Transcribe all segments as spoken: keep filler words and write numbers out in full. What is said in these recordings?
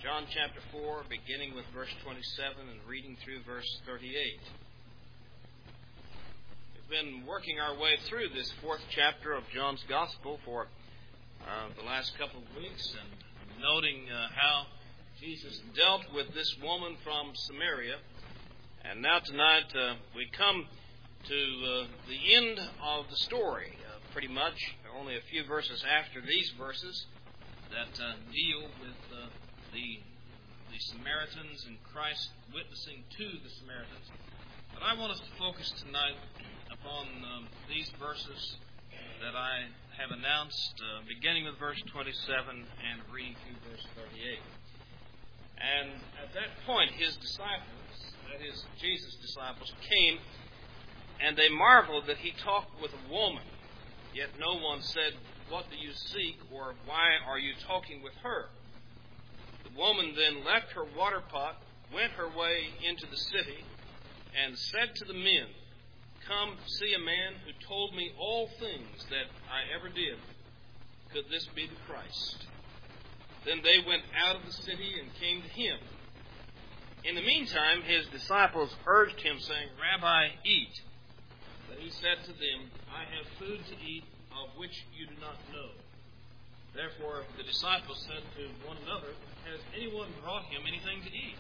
John chapter four, beginning with verse twenty-seven and reading through verse thirty-eight. We've been working our way through this fourth chapter of John's Gospel for uh, the last couple of weeks and noting uh, how Jesus dealt with this woman from Samaria. And now tonight uh, we come to uh, the end of the story, uh, pretty much. Only a few verses after these verses that uh, deal with uh, the the Samaritans and Christ witnessing to the Samaritans. But I want us to focus tonight upon um, these verses that I have announced, uh, beginning with verse twenty-seven and reading through verse thirty-eight. And at that point, his disciples, that is, Jesus' disciples, came, and they marveled that he talked with a woman. Yet no one said, "What do you seek?" or "Why are you talking with her?" The woman then left her water pot, went her way into the city, and said to the men, "Come see a man who told me all things that I ever did. Could this be the Christ?" Then they went out of the city and came to him. In the meantime, his disciples urged him, saying, "Rabbi, eat." But he said to them, "I have food to eat of which you do not know." Therefore the disciples said to one another, "Has anyone brought him anything to eat?"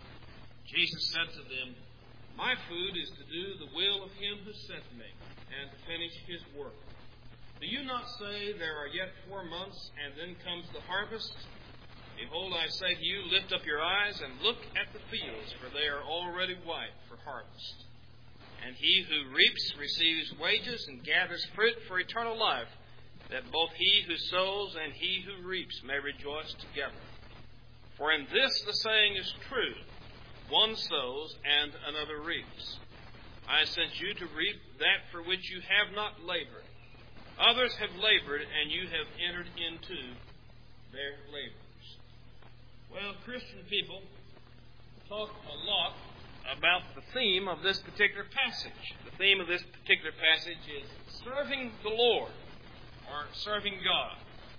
Jesus said to them, "My food is to do the will of him who sent me, and to finish his work. Do you not say, there are yet four months, and then comes the harvest? Behold, I say to you, lift up your eyes and look at the fields, for they are already white for harvest. And he who reaps receives wages and gathers fruit for eternal life, that both he who sows and he who reaps may rejoice together. For in this the saying is true, one sows and another reaps. I sent you to reap that for which you have not labored. Others have labored, and you have entered into their labors." Well, Christian people talk a lot about the theme of this particular passage. The theme of this particular passage is serving the Lord, or serving God.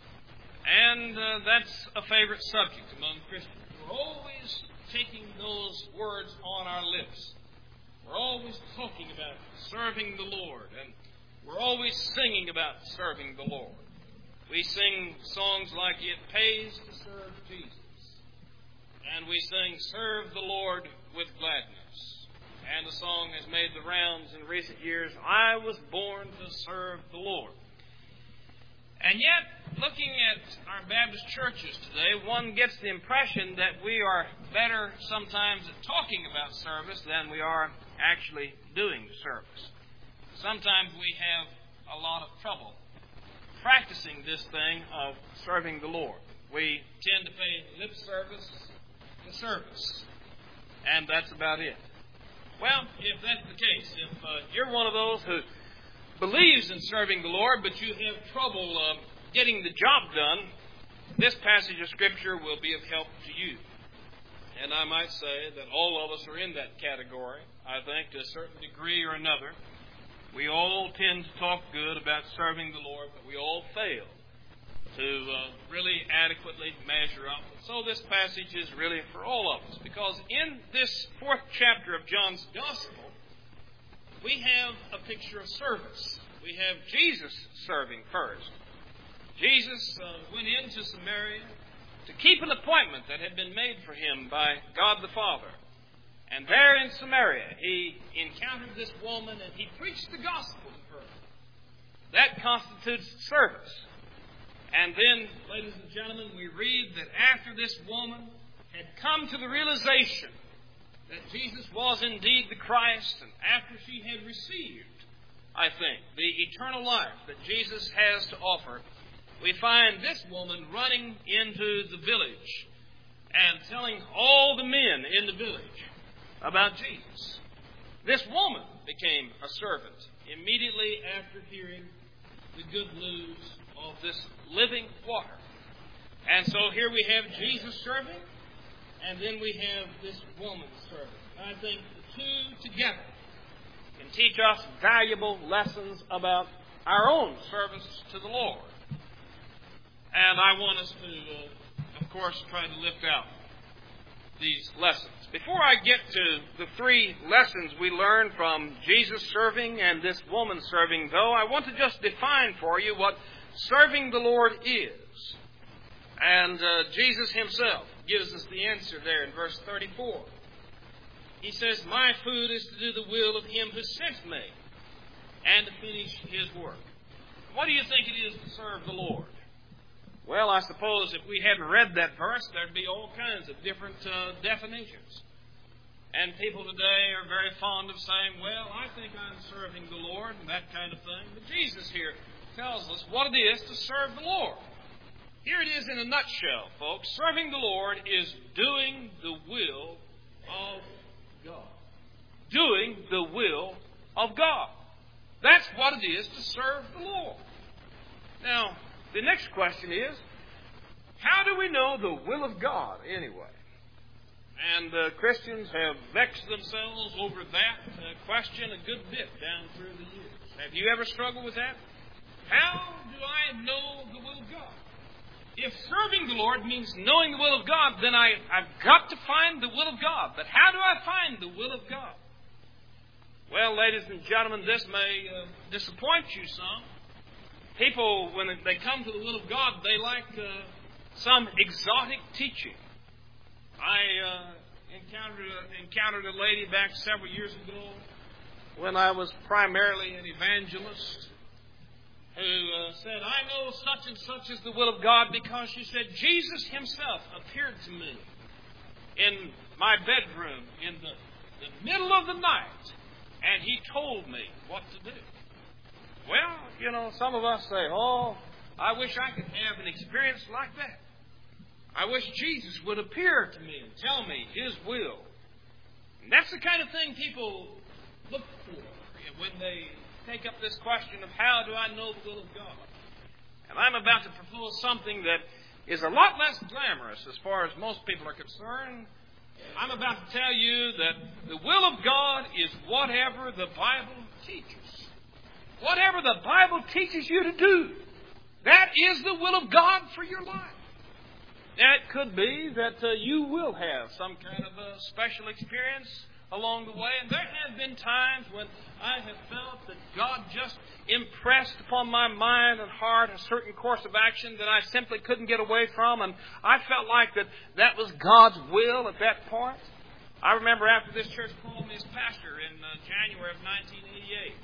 And uh, that's a favorite subject among Christians. We're always taking those words on our lips. We're always talking about serving the Lord, and we're always singing about serving the Lord. We sing songs like "It Pays to Serve Jesus," and we sing "Serve the Lord with Gladness." And the song has made the rounds in recent years, "I was born to serve the Lord." And yet, looking at our Baptist churches today, one gets the impression that we are better sometimes at talking about service than we are actually doing the service. Sometimes we have a lot of trouble practicing this thing of serving the Lord. We tend to pay lip service to service, and that's about it. Well, if that's the case, if uh, you're one of those who believes in serving the Lord, but you have trouble uh, getting the job done, this passage of Scripture will be of help to you. And I might say that all of us are in that category, I think, to a certain degree or another. We all tend to talk good about serving the Lord, but we all fail to uh, really adequately measure up. So this passage is really for all of us, because in this fourth chapter of John's Gospel, we have a picture of service. We have Jesus serving first. Jesus uh, went into Samaria to keep an appointment that had been made for him by God the Father. And there in Samaria, he encountered this woman and he preached the gospel to her. That constitutes service. And then, ladies and gentlemen, we read that after this woman had come to the realization that Jesus was indeed the Christ, and after she had received, I think, the eternal life that Jesus has to offer, we find this woman running into the village and telling all the men in the village about Jesus. This woman became a servant immediately after hearing the good news of this living water. And so here we have Jesus serving, and then we have this woman serving. I think the two together can teach us valuable lessons about our own service to the Lord. And I want us to, uh, of course, try to lift out these lessons. Before I get to the three lessons we learn from Jesus serving and this woman serving, though, I want to just define for you what serving the Lord is. And uh, Jesus himself gives us the answer there in verse thirty-four. He says, "My food is to do the will of him who sent me and to finish his work." What do you think it is to serve the Lord? Well, I suppose if we hadn't read that verse, there'd be all kinds of different uh, definitions. And people today are very fond of saying, well, I think I'm serving the Lord and that kind of thing. But Jesus here tells us what it is to serve the Lord. Here it is in a nutshell, folks. Serving the Lord is doing the will of God. Doing the will of God. That's what it is to serve the Lord. Now, the next question is, how do we know the will of God anyway? And uh, Christians have vexed themselves over that uh, question a good bit down through the years. Have you ever struggled with that? How do I know the will of God? If serving the Lord means knowing the will of God, then I, I've got to find the will of God. But how do I find the will of God? Well, ladies and gentlemen, this may uh, disappoint you some. People, when they come to the will of God, they like uh, some exotic teaching. I uh, encountered, a, encountered a lady back several years ago when I was primarily an evangelist who uh, said, I know such and such is the will of God because she said, Jesus himself appeared to me in my bedroom in the, the middle of the night, and he told me what to do. Well, you know, some of us say, oh, I wish I could have an experience like that. I wish Jesus would appear to me and tell me his will. And that's the kind of thing people look for when they take up this question of how do I know the will of God. And I'm about to propose something that is a lot less glamorous as far as most people are concerned. I'm about to tell you that the will of God is whatever the Bible teaches. Whatever the Bible teaches you to do. That is the will of God for your life. Now, it could be that uh, you will have some kind of a special experience along the way. And there have been times when I have felt that God just impressed upon my mind and heart a certain course of action that I simply couldn't get away from. And I felt like that that was God's will at that point. I remember after this church called me as pastor in uh, January of nineteen eighty-eight.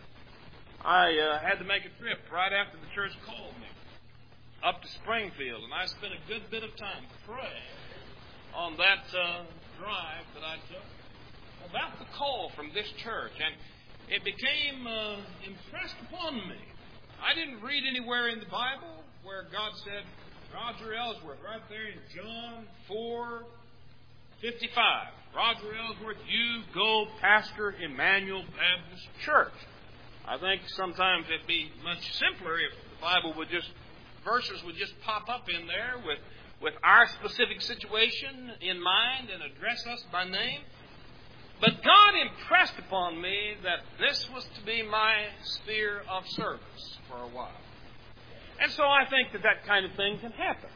I uh, had to make a trip right after the church called me up to Springfield, and I spent a good bit of time praying on that uh, drive that I took about the call from this church, and it became uh, impressed upon me. I didn't read anywhere in the Bible where God said, Roger Ellsworth, right there in John four fifty-five, Roger Ellsworth, you go pastor Emmanuel Baptist Church. I think sometimes it'd be much simpler if the Bible would just verses would just pop up in there with, with our specific situation in mind and address us by name. But God impressed upon me that this was to be my sphere of service for a while. And so I think that that kind of thing can happen.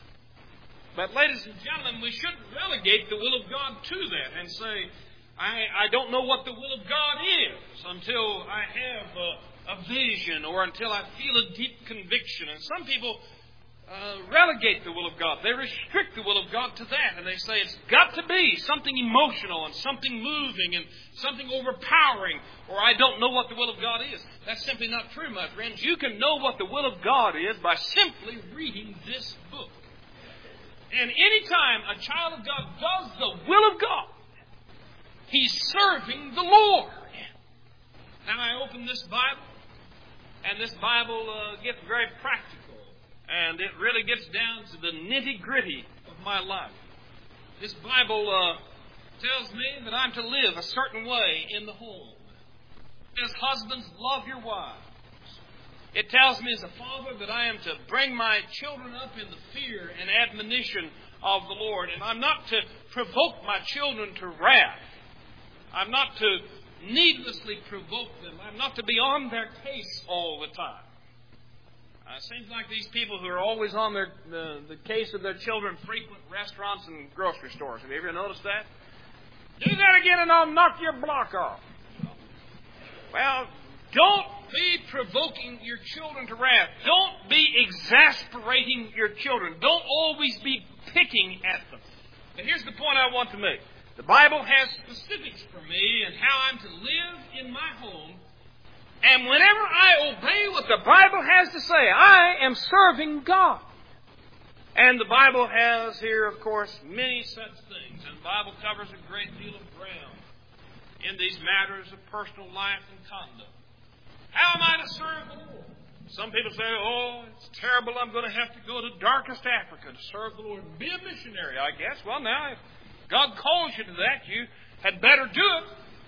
But ladies and gentlemen, we shouldn't relegate the will of God to that and say, I, I don't know what the will of God is until I have a, a vision or until I feel a deep conviction. And some people uh, relegate the will of God. They restrict the will of God to that. And they say it's got to be something emotional and something moving and something overpowering, or I don't know what the will of God is. That's simply not true, my friends. You can know what the will of God is by simply reading this book. And any time a child of God does the will of God, he's serving the Lord. Now I open this Bible, and this Bible uh, gets very practical, and it really gets down to the nitty-gritty of my life. This Bible uh, tells me that I'm to live a certain way in the home. As husbands, love your wives. It tells me as a father that I am to bring my children up in the fear and admonition of the Lord, and I'm not to provoke my children to wrath. I'm not to needlessly provoke them. I'm not to be on their case all the time. Uh, it seems like these people who are always on their the, the case of their children frequent restaurants and grocery stores. Have you ever noticed that? Do that again and I'll knock your block off. Well, don't be provoking your children to wrath. Don't be exasperating your children. Don't always be picking at them. And here's the point I want to make. The Bible has specifics for me and how I'm to live in my home. And whenever I obey what the Bible has to say, I am serving God. And the Bible has here, of course, many such things. And the Bible covers a great deal of ground in these matters of personal life and conduct. How am I to serve the Lord? Some people say, oh, it's terrible. I'm going to have to go to darkest Africa to serve the Lord and be a missionary, I guess. Well, now, if God calls you to that, you had better do it.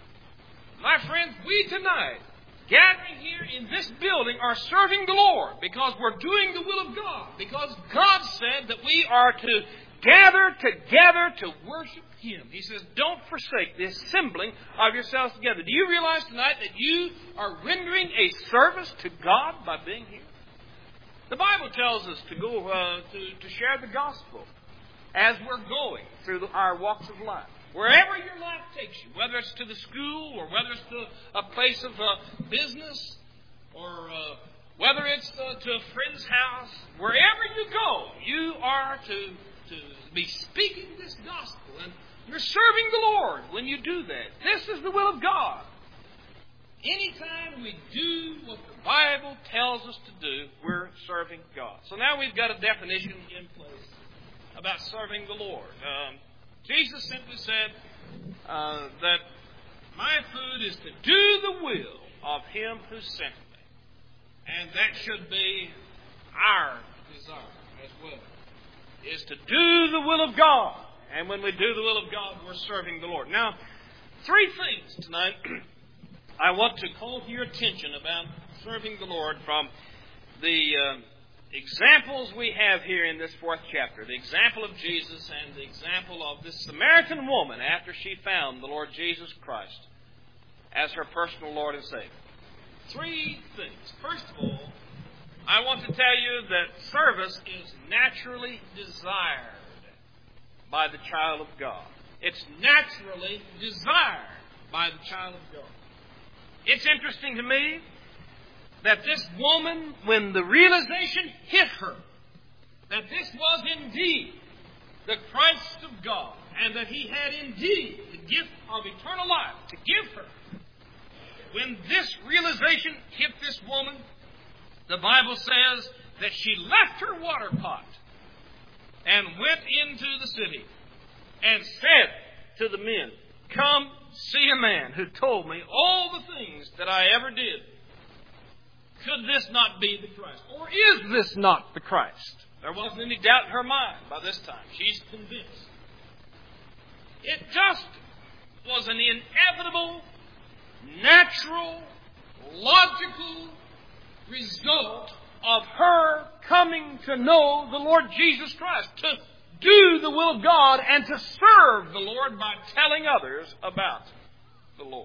My friends, we tonight, gathering here in this building, are serving the Lord because we're doing the will of God. Because God said that we are to gather together to worship Him. He says, don't forsake the assembling of yourselves together. Do you realize tonight that you are rendering a service to God by being here? The Bible tells us to go uh, to, to share the gospel as we're going through the, our walks of life. Wherever your life takes you, whether it's to the school or whether it's to a place of uh, business or uh, whether it's uh, to a friend's house, wherever you go, you are to, to be speaking this gospel. And you're serving the Lord when you do that. This is the will of God. Anytime we do what the Bible tells us to do, we're serving God. So now we've got a definition in place about serving the Lord. Um, Jesus simply said uh, that my food is to do the will of Him who sent me. And that should be our desire as well, is to do the will of God. And when we do the will of God, we're serving the Lord. Now, three things tonight I want to call to your attention about serving the Lord from the Uh, examples we have here in this fourth chapter. The example of Jesus and the example of this Samaritan woman after she found the Lord Jesus Christ as her personal Lord and Savior. Three things. First of all, I want to tell you that service is naturally desired by the child of God. It's naturally desired by the child of God. It's interesting to me that this woman, when the realization hit her that this was indeed the Christ of God and that He had indeed the gift of eternal life to give her, when this realization hit this woman, the Bible says that she left her water pot and went into the city and said to the men, come see a man who told me all the things that I ever did. Could this not be the Christ? Or is this not the Christ? There wasn't any doubt in her mind by this time. She's convinced. It just was an inevitable, natural, logical result of her coming to know the Lord Jesus Christ, to do the will of God and to serve the Lord by telling others about the Lord.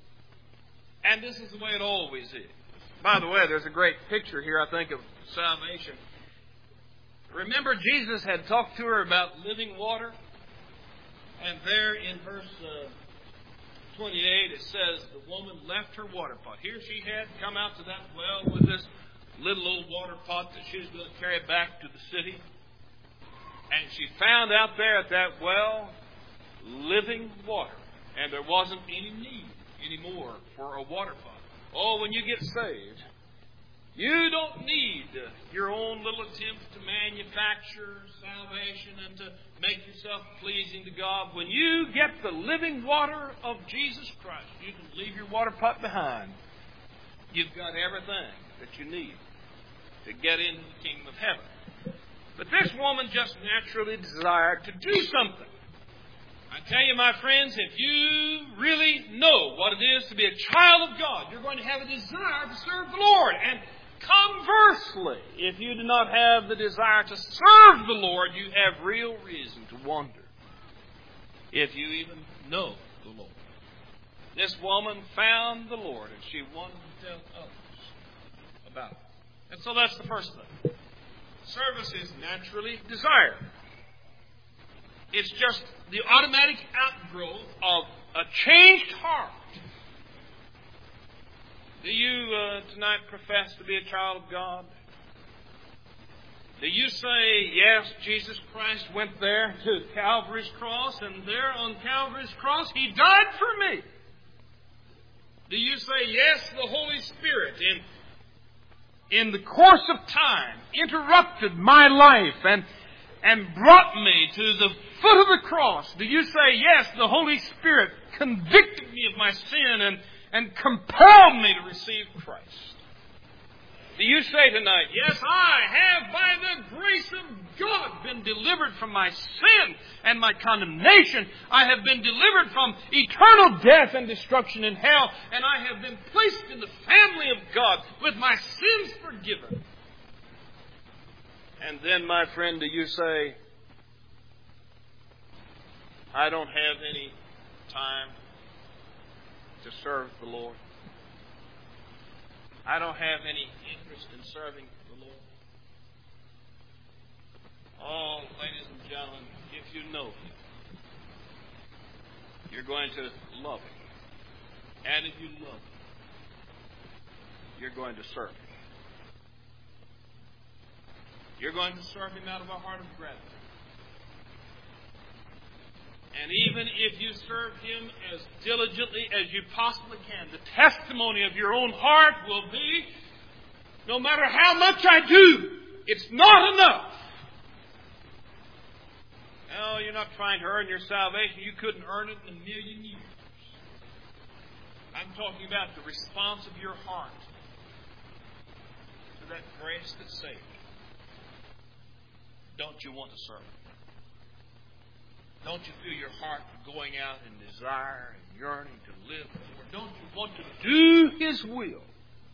And this is the way it always is. By the way, there's a great picture here, I think, of salvation. Remember, Jesus had talked to her about living water. And there in verse uh, twenty-eight, it says, the woman left her water pot. Here she had come out to that well with this little old water pot that she was going to carry back to the city. And she found out there at that well living water. And there wasn't any need anymore for a water pot. Oh, when you get saved, you don't need your own little attempts to manufacture salvation and to make yourself pleasing to God. When you get the living water of Jesus Christ, you can leave your water pot behind. You've got everything that you need to get into the kingdom of heaven. But this woman just naturally desired to do something. I tell you, my friends, if you really know what it is to be a child of God, you're going to have a desire to serve the Lord. And conversely, if you do not have the desire to serve the Lord, you have real reason to wonder if you even know the Lord. This woman found the Lord, and she wanted to tell others about it. And so that's the first thing. Service is naturally desired. It's just the automatic outgrowth of a changed heart. Do you uh, tonight profess to be a child of God? Do you say, yes, Jesus Christ went there to Calvary's cross, and there on Calvary's cross He died for me? Do you say, yes, the Holy Spirit in, in the course of time interrupted my life and, and brought me to the foot of the cross? Do you say, yes, the Holy Spirit convicted me of my sin and, and compelled me to receive Christ? Do you say tonight, yes, I have by the grace of God been delivered from my sin and my condemnation. I have been delivered from eternal death and destruction in hell, and I have been placed in the family of God with my sins forgiven. And then, my friend, do you say, I don't have any time to serve the Lord? I don't have any interest in serving the Lord. Oh, ladies and gentlemen, if you know Him, you're going to love Him. And if you love Him, you're going to serve Him. You're going to serve Him out of a heart of gratitude. And even if you serve Him as diligently as you possibly can, the testimony of your own heart will be, no matter how much I do, it's not enough. No, you're not trying to earn your salvation. You couldn't earn it in a million years. I'm talking about the response of your heart to that grace that saved you. Don't you want to serve Him? Don't you feel your heart going out in desire and yearning to live for? Don't you want to do His will?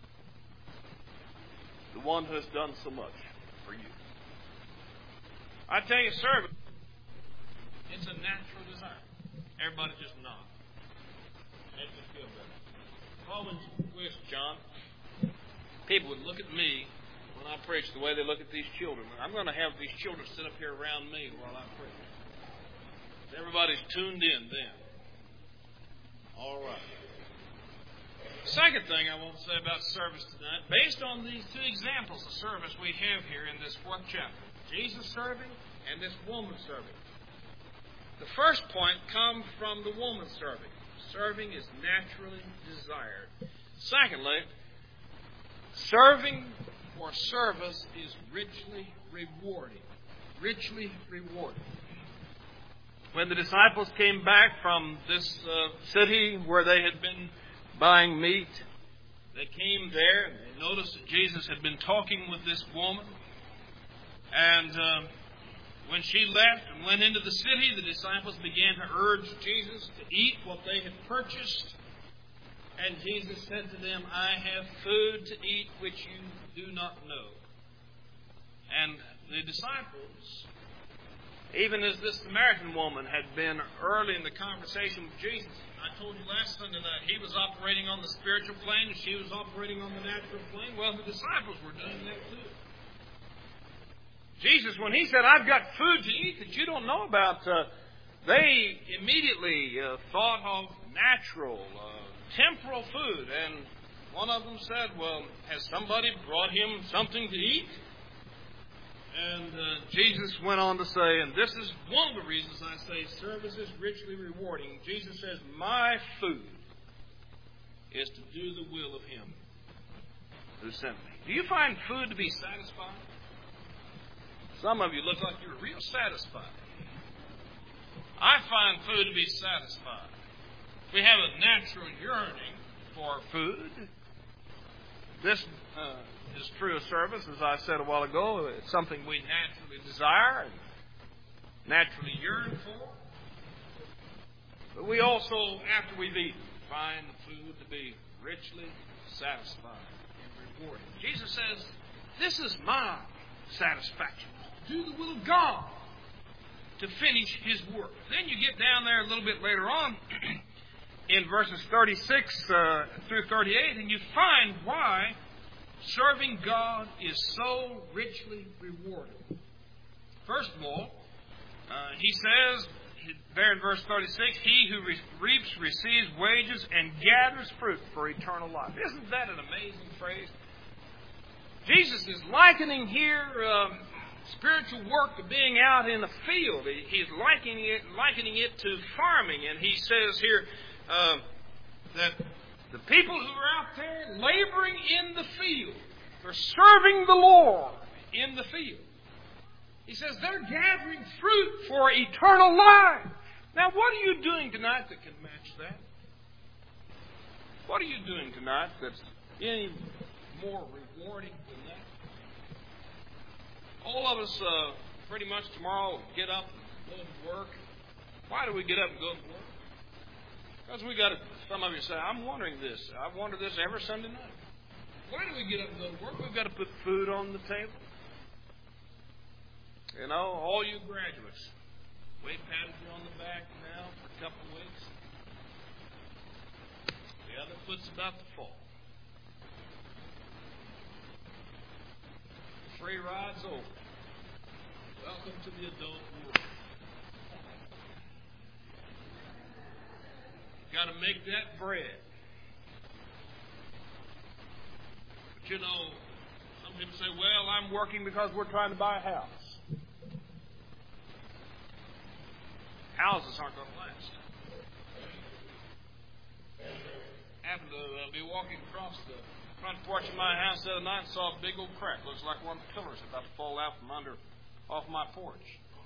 The one who has done so much for you. I tell you, service, it's a natural desire. Everybody just nod. Make me feel better. Always wish, John, people would look at me when I preach the way they look at these children. I'm going to have these children sit up here around me while I preach. Everybody's tuned in then. All right. Second thing I want to say about service tonight, based on these two examples of service we have here in this fourth chapter, Jesus serving and this woman serving. The first point comes from the woman serving. Serving is naturally desired. Secondly, serving or service is richly rewarding. Richly rewarding. When the disciples came back from this uh, city where they had been buying meat, they came there and they noticed that Jesus had been talking with this woman. And uh, when she left and went into the city, the disciples began to urge Jesus to eat what they had purchased. And Jesus said to them, I have food to eat which you do not know. And the disciples, even as this Samaritan woman had been early in the conversation with Jesus, I told you last Sunday night, he was operating on the spiritual plane and she was operating on the natural plane. Well, the disciples were doing that too. Jesus, when He said, I've got food to eat that you don't know about, uh, they immediately uh, thought of natural, uh, temporal food. And one of them said, well, has somebody brought him something to eat? And uh, Jesus went on to say, and this is one of the reasons I say service is richly rewarding. Jesus says, my food is to do the will of Him who sent me. Do you find food to be satisfying? Some of you look like you're real satisfied. I find food to be satisfying. We have a natural yearning for food. This uh, is true of service, as I said a while ago. It's something we naturally desire and naturally yearn for. But we also, after we've eaten, find the food to be richly satisfying and rewarding. Jesus says, this is my satisfaction. Do the will of God to finish His work. Then you get down there a little bit later on in verses thirty-six uh, through thirty-eight, and you find why serving God is so richly rewarded. First of all, uh, he says, there in verse thirty-six, he who re- reaps receives wages and gathers fruit for eternal life. Isn't that an amazing phrase? Jesus is likening here um, spiritual work to being out in the field. He's likening it, likening it to farming. And he says here uh, that the people who are out there laboring in the field, they're serving the Lord in the field. He says they're gathering fruit for eternal life. Now, what are you doing tonight that can match that? What are you doing tonight that's any more rewarding than that? All of us, uh, pretty much tomorrow, get up and go to work. Why do we get up and go to work? Because we got to, some of you say, I'm wondering this. I wonder this every Sunday night. Why do we get up and go to work? We've got to put food on the table. You know, all you graduates, we patted you on the back now for a couple of weeks. The other foot's about to fall. Free ride's over. Welcome to the adult world. Got to make that bread. But you know, some people say, well, I'm working because we're trying to buy a house. Houses aren't going to last. I happened to uh, be walking across the front porch of my house the other night and saw a big old crack. Looks like one of the pillars about to fall out from under, off my porch.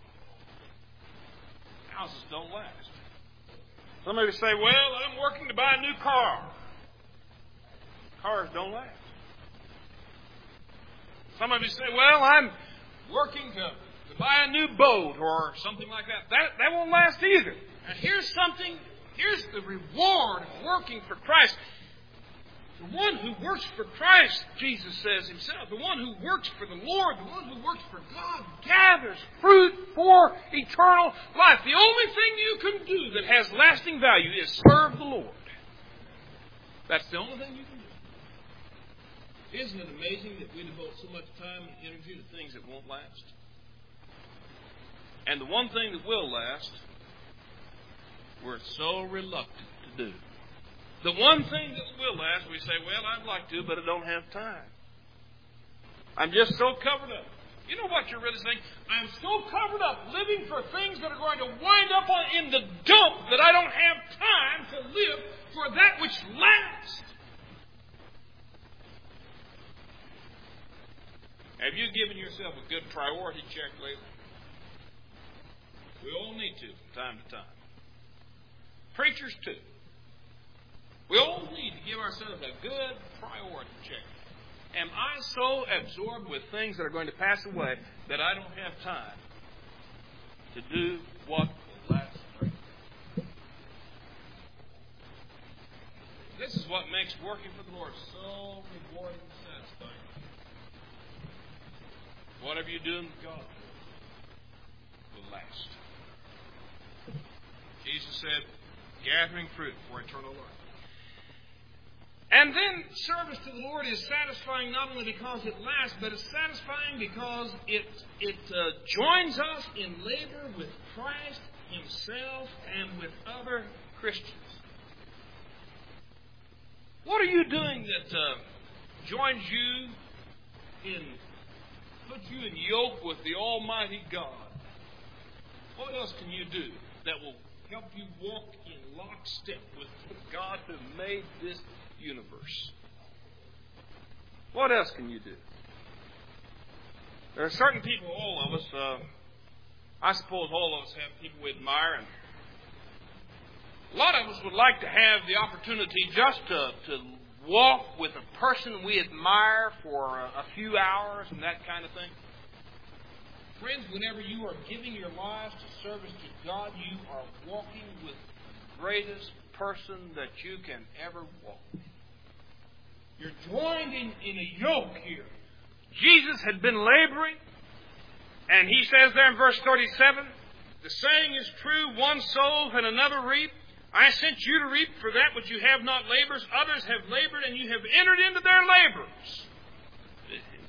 Houses don't last. Some of you say, well, I'm working to buy a new car. Cars don't last. Some of you say, well, I'm working to, to buy a new boat or something like that. That, that won't last either. Now, here's something, here's the reward of working for Christ. The one who works for Christ, Jesus says himself, the one who works for the Lord, the one who works for God, gathers fruit for eternal life. The only thing you can do that has lasting value is serve the Lord. That's the only thing you can do. Isn't it amazing that we devote so much time and energy to things that won't last? And the one thing that will last, we're so reluctant to do. The one thing that will last, we say, well, I'd like to, but I don't have time. I'm just so covered up. You know what you're really saying? I'm so covered up living for things that are going to wind up on, in the dump that I don't have time to live for that which lasts. Have you given yourself a good priority check lately? We all need to from time to time. Preachers too. We all need to give ourselves a good priority check. Am I so absorbed with things that are going to pass away that I don't have time to do what will last forever? This is what makes working for the Lord so rewarding and satisfying. Whatever you do in God will last. Jesus said, gathering fruit for eternal life. And then service to the Lord is satisfying not only because it lasts, but it's satisfying because it it uh, joins us in labor with Christ Himself and with other Christians. What are you doing that uh, joins you in, puts you in yoke with the Almighty God? What else can you do that will help you walk in lockstep with God who made this universe? What else can you do? There are certain people, all of us, uh, I suppose all of us have people we admire, and a lot of us would like to have the opportunity just to, to walk with a person we admire for a, a few hours and that kind of thing. Friends, whenever you are giving your lives to service to God, you are walking with the greatest person that you can ever walk with. You're joined in, in a yoke here. Jesus had been laboring, and he says there in verse thirty-seven, the saying is true, one sows and another reap. I sent you to reap for that which you have not labored. Others have labored, and you have entered into their labors.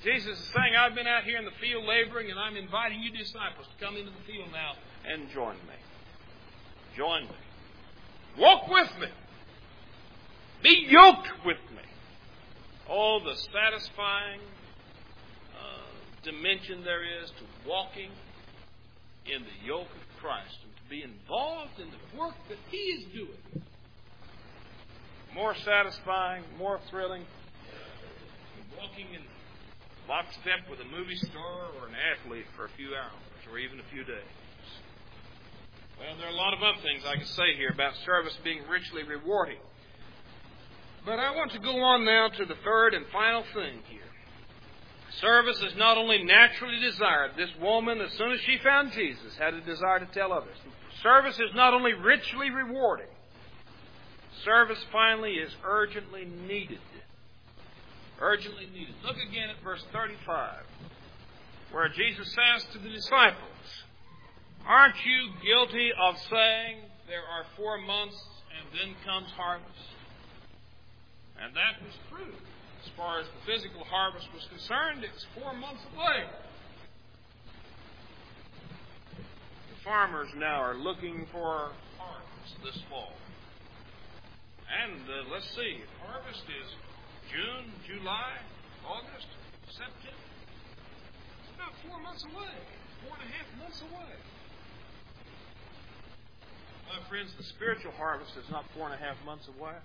Jesus is saying, I've been out here in the field laboring, and I'm inviting you disciples to come into the field now and join me. Join me. Walk with me. Be yoked with me. Oh, the satisfying uh, dimension there is to walking in the yoke of Christ and to be involved in the work that He is doing. More satisfying, more thrilling than walking in lockstep with a movie star or an athlete for a few hours or even a few days. Well, there are a lot of other things I could say here about service being richly rewarding. But I want to go on now to the third and final thing here. Service is not only naturally desired. This woman, as soon as she found Jesus, had a desire to tell others. Service is not only richly rewarding. Service, finally, is urgently needed. Urgently needed. Look again at verse thirty-five, where Jesus says to the disciples, aren't you guilty of saying there are four months and then comes harvest? And that was true. As far as the physical harvest was concerned, it was four months away. The farmers now are looking for harvest this fall. And uh, let's see, harvest is June, July, August, September. It's about four months away. Four and a half months away. My friends, the spiritual harvest is not four and a half months away.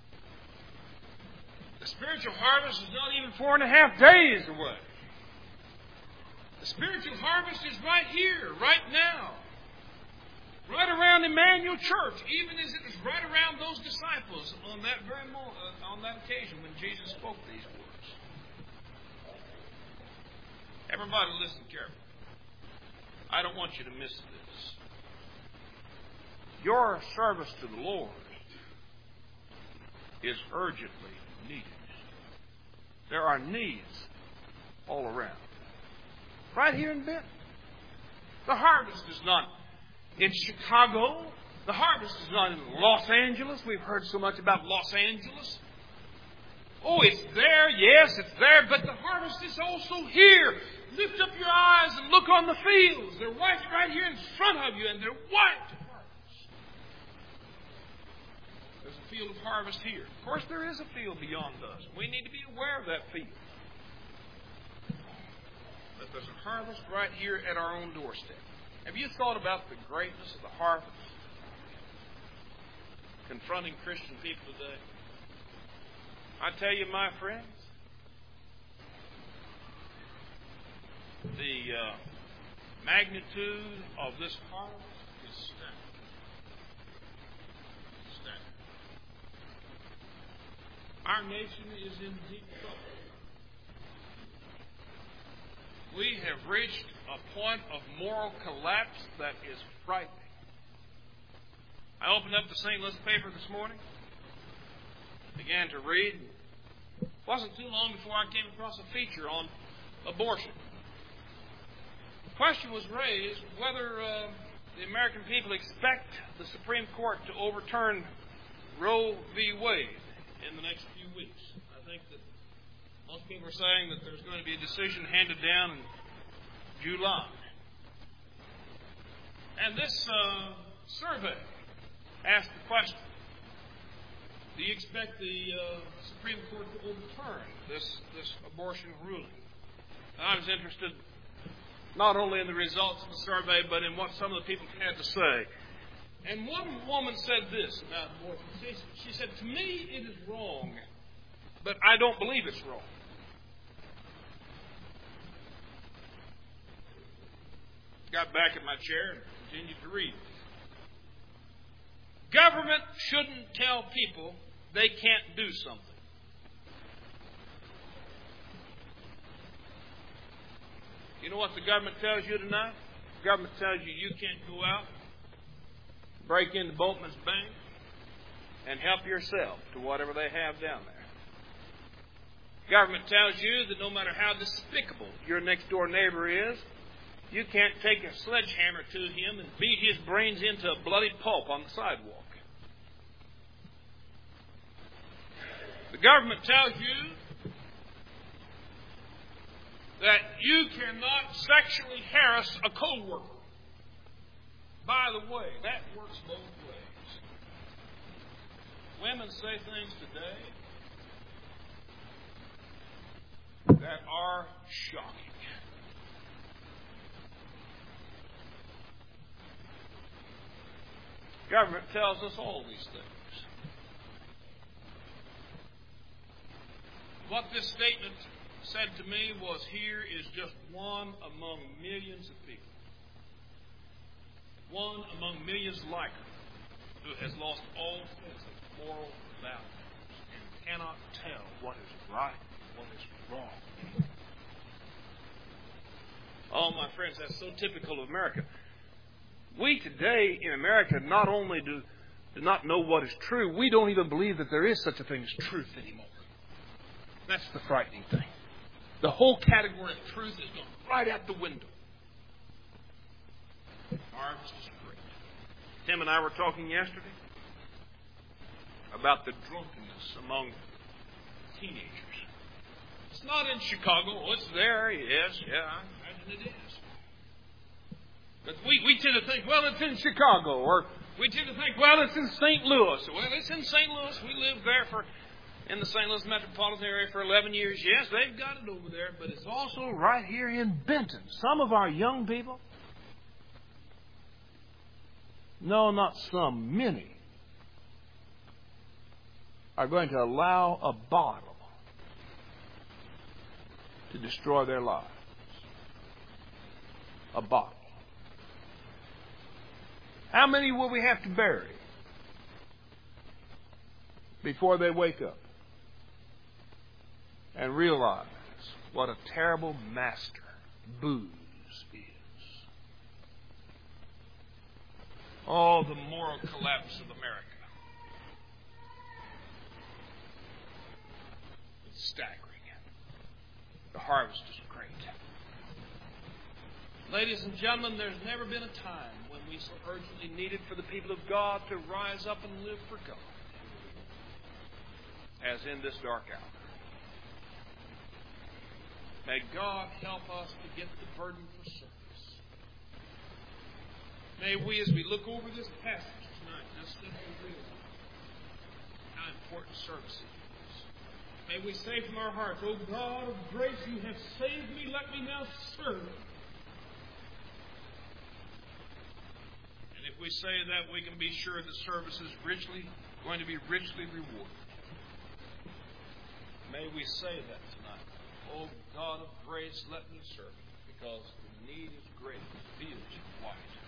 The spiritual harvest is not even four and a half days away. The spiritual harvest is right here, right now. Right around Emmanuel Church, even as it was right around those disciples on that very moment, uh, on that occasion when Jesus spoke these words. Everybody listen carefully. I don't want you to miss this. Your service to the Lord is urgently needed. There are needs all around. Right here in Benton. The harvest is not in Chicago. The harvest is not in Los Angeles. We've heard so much about Los Angeles. Oh, it's there. Yes, it's there. But the harvest is also here. Lift up your eyes and look on the fields. They're white right here in front of you, and they're white to harvest. There's a field of harvest here. Of course, there is a field beyond us. We need to be aware of that field. But there's a harvest right here at our own doorstep. Have you thought about the greatness of the harvest confronting Christian people today? I tell you, my friends, the uh, magnitude of this harvest is staggering. Staggering. Our nation is in deep trouble. We have reached a point of moral collapse that is frightening. I opened up the Saint Louis paper this morning, began to read. It wasn't too long before I came across a feature on abortion. The question was raised whether uh, the American people expect the Supreme Court to overturn Roe v. Wade in the next few weeks. I think that most people are saying that there's going to be a decision handed down in July. And this uh, survey asked the question, do you expect the uh, Supreme Court to overturn this, this abortion ruling? And I was interested not only in the results of the survey, but in what some of the people had to say. And one woman said this about abortion. She, she said, to me it is wrong, but I don't believe it's wrong. Got back in my chair and continued to read. Government shouldn't tell people they can't do something. You know what the government tells you tonight? The government tells you you can't go out, break into Boatman's Bank, and help yourself to whatever they have down there. Government tells you that no matter how despicable your next door neighbor is, you can't take a sledgehammer to him and beat his brains into a bloody pulp on the sidewalk. The government tells you that you cannot sexually harass a co-worker. By the way, that works both ways. Women say things today that are shocking. Government tells us all these things. What this statement said to me was, here is just one among millions of people. One among millions like her who has lost all sense of moral values and cannot tell what is right and what is wrong. Oh, my friends, that's so typical of America. We today in America not only do, do not know what is true, we don't even believe that there is such a thing as truth anymore. That's the frightening thing. The whole category of truth is gone right out the window. Harvest is great. Tim and I were talking yesterday about the drunkenness among teenagers. It's not in Chicago. Oh, it's there. Yes, yeah, I imagine it is. But we, we tend to think, well, it's in Chicago. Or we tend to think, well, it's in Saint Louis. Well, it's in Saint Louis. We lived there for in the Saint Louis metropolitan area for eleven years. Yes, they've got it over there. But it's also right here in Benton. Some of our young people, no, not some, many, are going to allow a bottle to destroy their lives. A bottle. How many will we have to bury before they wake up and realize what a terrible master booze is? Oh, the moral collapse of America. It's staggering. The harvest is great. Ladies and gentlemen, there's never been a time when we so urgently needed for the people of God to rise up and live for God as in this dark hour. May God help us to get the burden for service. May we, as we look over this passage tonight, just simply realize how important service is. May we say from our hearts, "O God of grace, you have saved me, let me now serve." And if we say that, we can be sure that service is richly going to be richly rewarded. May we say that tonight. "O God of grace, let me serve you, because the need is great, the fields are white."